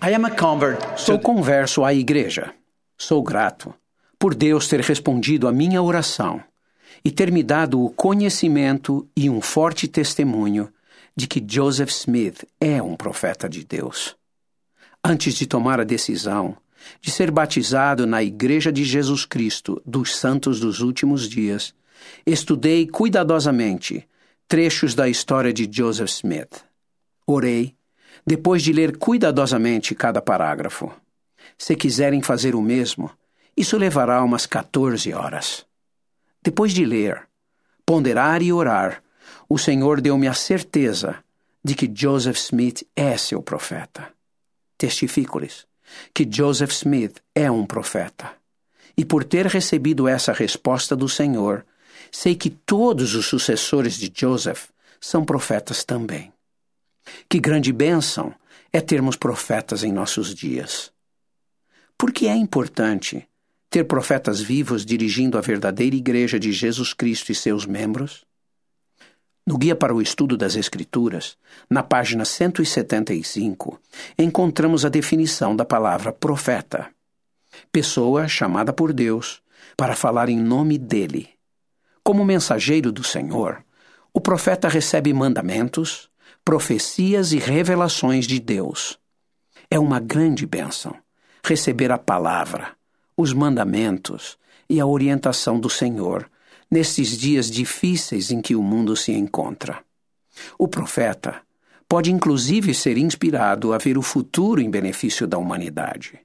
I am a convert. Sou converso à igreja. Sou grato por Deus ter respondido à minha oração e ter me dado o conhecimento e um forte testemunho de que Joseph Smith é um profeta de Deus. Antes de tomar a decisão de ser batizado na Igreja de Jesus Cristo dos Santos dos Últimos Dias, estudei cuidadosamente trechos da história de Joseph Smith. Orei, depois de ler cuidadosamente cada parágrafo. Se quiserem fazer o mesmo, isso levará umas 14 horas. Depois de ler, ponderar e orar, o Senhor deu-me a certeza de que Joseph Smith é seu profeta. Testifico-lhes que Joseph Smith é um profeta. E por ter recebido essa resposta do Senhor, sei que todos os sucessores de Joseph são profetas também. Que grande bênção é termos profetas em nossos dias. Por que é importante ter profetas vivos dirigindo a verdadeira Igreja de Jesus Cristo e seus membros? No Guia para o Estudo das Escrituras, na página 175, encontramos a definição da palavra profeta. Pessoa chamada por Deus para falar em nome dele. Como mensageiro do Senhor, o profeta recebe mandamentos, profecias e revelações de Deus. É uma grande bênção receber a palavra, os mandamentos e a orientação do Senhor nesses dias difíceis em que o mundo se encontra. O profeta pode inclusive ser inspirado a ver o futuro em benefício da humanidade.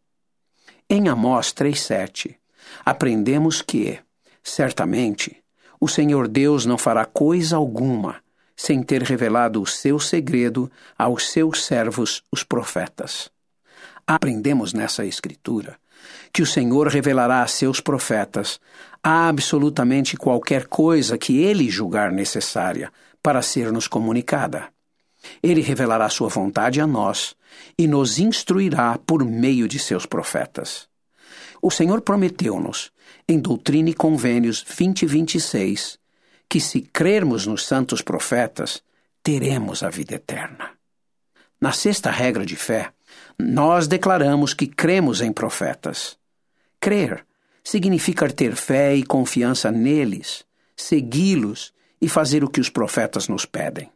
Em Amós 3,7, aprendemos que, certamente, o Senhor Deus não fará coisa alguma sem ter revelado o seu segredo aos seus servos, os profetas. Aprendemos nessa Escritura que o Senhor revelará a seus profetas absolutamente qualquer coisa que ele julgar necessária para ser-nos comunicada. Ele revelará sua vontade a nós e nos instruirá por meio de seus profetas. O Senhor prometeu-nos, em Doutrina e Convênios 20:26, que se crermos nos santos profetas, teremos a vida eterna. Na sexta regra de fé, nós declaramos que cremos em profetas. Crer significa ter fé e confiança neles, segui-los e fazer o que os profetas nos pedem.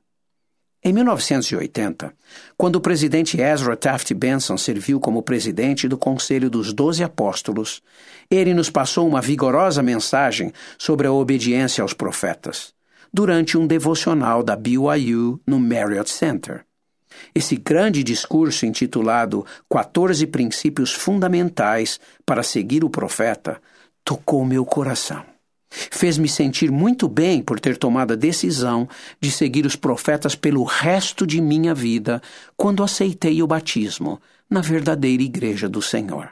Em 1980, quando o presidente Ezra Taft Benson serviu como presidente do Conselho dos 12 Apóstolos, ele nos passou uma vigorosa mensagem sobre a obediência aos profetas, durante um devocional da BYU no Marriott Center. Esse grande discurso intitulado 14 Princípios Fundamentais para Seguir o Profeta tocou meu coração. Fez-me sentir muito bem por ter tomado a decisão de seguir os profetas pelo resto de minha vida quando aceitei o batismo na verdadeira Igreja do Senhor.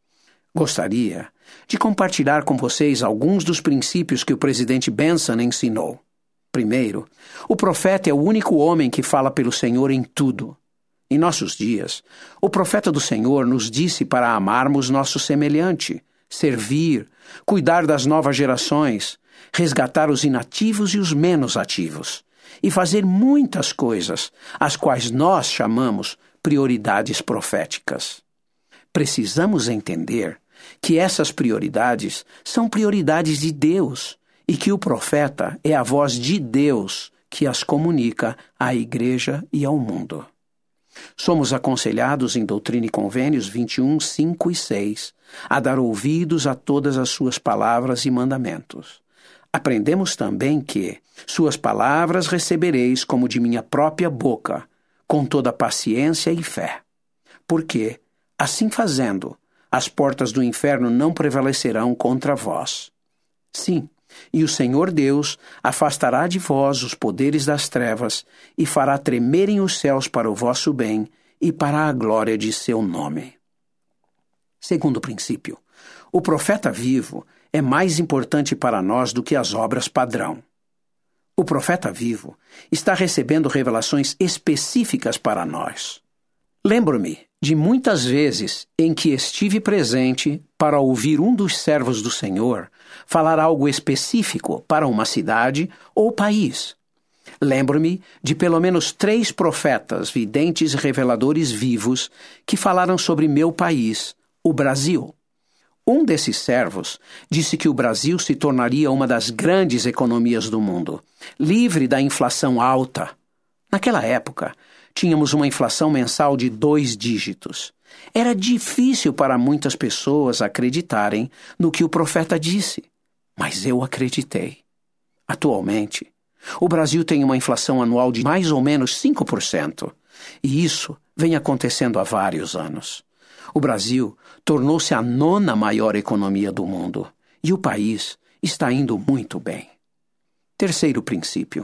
Gostaria de compartilhar com vocês alguns dos princípios que o presidente Benson ensinou. Primeiro, o profeta é o único homem que fala pelo Senhor em tudo. Em nossos dias, o profeta do Senhor nos disse para amarmos nosso semelhante, servir, cuidar das novas gerações, resgatar os inativos e os menos ativos, e fazer muitas coisas, as quais nós chamamos prioridades proféticas. Precisamos entender que essas prioridades são prioridades de Deus e que o profeta é a voz de Deus que as comunica à Igreja e ao mundo. Somos aconselhados em Doutrina e Convênios 21, 5 e 6 a dar ouvidos a todas as suas palavras e mandamentos. Aprendemos também que suas palavras recebereis como de minha própria boca, com toda paciência e fé. Porque, assim fazendo, as portas do inferno não prevalecerão contra vós. Sim, e o Senhor Deus afastará de vós os poderes das trevas e fará tremerem os céus para o vosso bem e para a glória de seu nome. Segundo princípio, o profeta vivo é mais importante para nós do que as obras padrão. O profeta vivo está recebendo revelações específicas para nós. Lembro-me de muitas vezes em que estive presente para ouvir um dos servos do Senhor falar algo específico para uma cidade ou país. Lembro-me de pelo menos 3 profetas, videntes e reveladores vivos que falaram sobre meu país, o Brasil. Um desses servos disse que o Brasil se tornaria uma das grandes economias do mundo, livre da inflação alta. Naquela época, tínhamos uma inflação mensal de 2 dígitos. Era difícil para muitas pessoas acreditarem no que o profeta disse, mas eu acreditei. Atualmente, o Brasil tem uma inflação anual de mais ou menos 5%, e isso vem acontecendo há vários anos. O Brasil tornou-se a 9ª maior economia do mundo, e o país está indo muito bem. Terceiro princípio.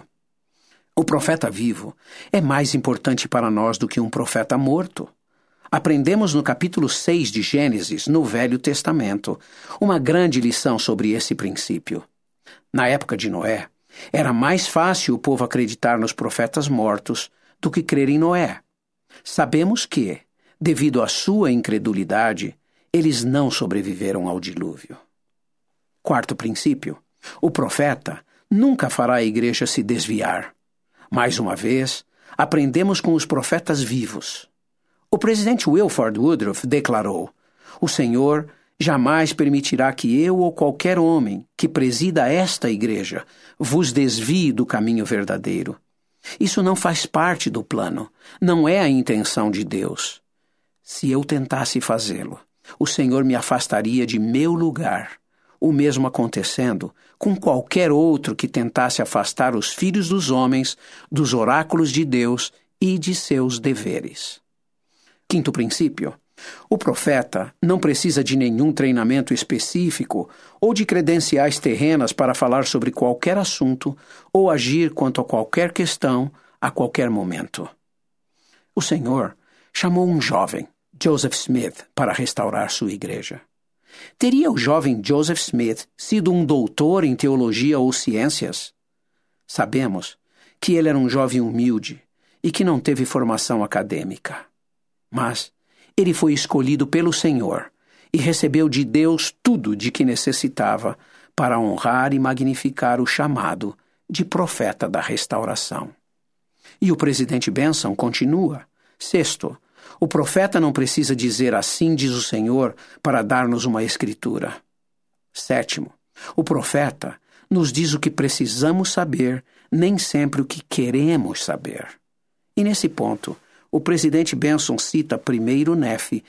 O profeta vivo é mais importante para nós do que um profeta morto. Aprendemos no capítulo 6 de Gênesis, no Velho Testamento, uma grande lição sobre esse princípio. Na época de Noé, era mais fácil o povo acreditar nos profetas mortos do que crer em Noé. Sabemos que, devido à sua incredulidade, eles não sobreviveram ao dilúvio. Quarto princípio. O profeta nunca fará a igreja se desviar. Mais uma vez, aprendemos com os profetas vivos. O presidente Wilford Woodruff declarou: "O Senhor jamais permitirá que eu ou qualquer homem que presida esta igreja vos desvie do caminho verdadeiro. Isso não faz parte do plano, não é a intenção de Deus. Se eu tentasse fazê-lo, o Senhor me afastaria de meu lugar. O mesmo acontecendo com qualquer outro que tentasse afastar os filhos dos homens dos oráculos de Deus e de seus deveres." Quinto princípio. O profeta não precisa de nenhum treinamento específico ou de credenciais terrenas para falar sobre qualquer assunto ou agir quanto a qualquer questão a qualquer momento. O Senhor chamou um jovem, Joseph Smith, para restaurar sua igreja. Teria o jovem Joseph Smith sido um doutor em teologia ou ciências? Sabemos que ele era um jovem humilde e que não teve formação acadêmica. Mas ele foi escolhido pelo Senhor e recebeu de Deus tudo de que necessitava para honrar e magnificar o chamado de profeta da restauração. E o presidente Benson continua. Sexto, o profeta não precisa dizer "assim diz o Senhor" para dar-nos uma escritura. Sétimo, o profeta nos diz o que precisamos saber, nem sempre o que queremos saber. E nesse ponto, o presidente Benson cita 1 Nefe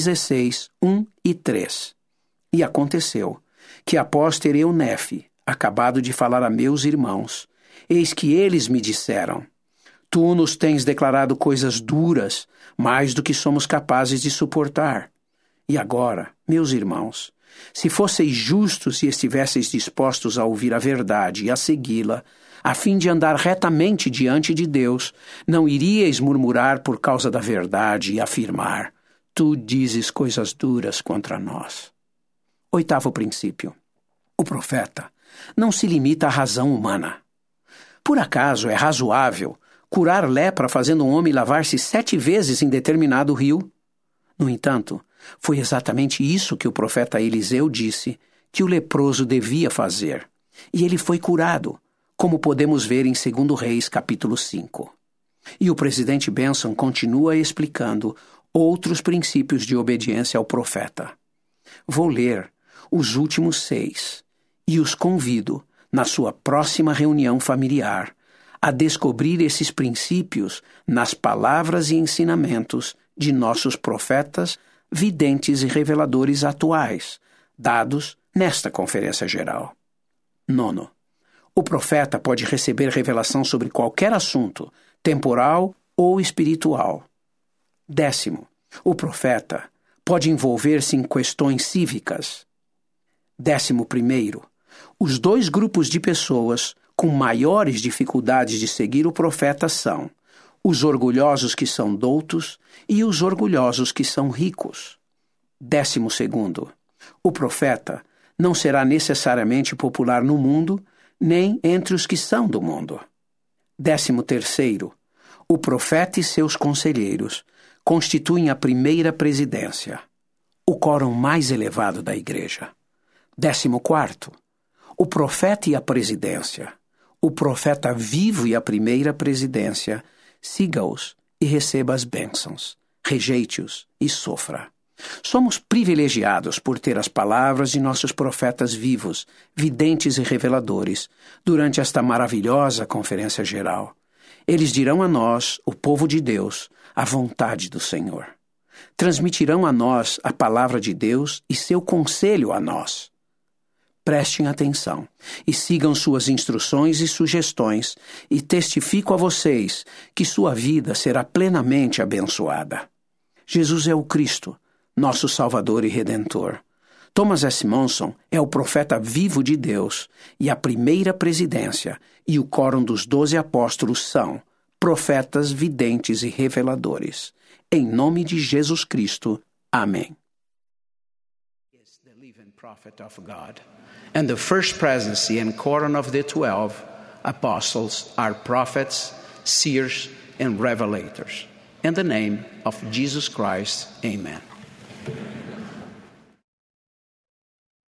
16, 1 e 3. "E aconteceu que após ter eu, Nefe, acabado de falar a meus irmãos, eis que eles me disseram: Tu nos tens declarado coisas duras, mais do que somos capazes de suportar. E agora, meus irmãos, se fosseis justos e estivesseis dispostos a ouvir a verdade e a segui-la, a fim de andar retamente diante de Deus, não iríeis murmurar por causa da verdade e afirmar: Tu dizes coisas duras contra nós." Oitavo princípio. O profeta não se limita à razão humana. Por acaso é razoável curar lepra fazendo um homem lavar-se 7 vezes em determinado rio? No entanto, foi exatamente isso que o profeta Eliseu disse que o leproso devia fazer. E ele foi curado, como podemos ver em 2 Reis, capítulo 5. E o presidente Benson continua explicando outros princípios de obediência ao profeta. Vou ler os últimos 6 e os convido, na sua próxima reunião familiar, a descobrir esses princípios nas palavras e ensinamentos de nossos profetas, videntes e reveladores atuais, dados nesta conferência geral. Nono. O profeta pode receber revelação sobre qualquer assunto, temporal ou espiritual. 10º. O profeta pode envolver-se em questões cívicas. 11º. Os 2 grupos de pessoas com maiores dificuldades de seguir o profeta são os orgulhosos que são doutos e os orgulhosos que são ricos. 12º. O profeta não será necessariamente popular no mundo, nem entre os que são do mundo. 13º. O profeta e seus conselheiros constituem a primeira presidência, o quórum mais elevado da igreja. 14º. O profeta e a presidência, o profeta vivo e a primeira presidência, siga-os e receba as bênçãos. Rejeite-os e sofra. Somos privilegiados por ter as palavras de nossos profetas vivos, videntes e reveladores, durante esta maravilhosa conferência geral. Eles dirão a nós, o povo de Deus, a vontade do Senhor. Transmitirão a nós a palavra de Deus e seu conselho a nós. Prestem atenção e sigam suas instruções e sugestões, e testifico a vocês que sua vida será plenamente abençoada. Jesus é o Cristo, nosso Salvador e Redentor. Thomas S. Monson é o profeta vivo de Deus, e a primeira presidência e o quórum dos 12 apóstolos são profetas, videntes e reveladores. Em nome de Jesus Cristo. Amém. Is the living prophet of God, and the first presidency and quorum of the 12 apostles are prophets, seers, and revelators. In the name of Jesus Christ, amen.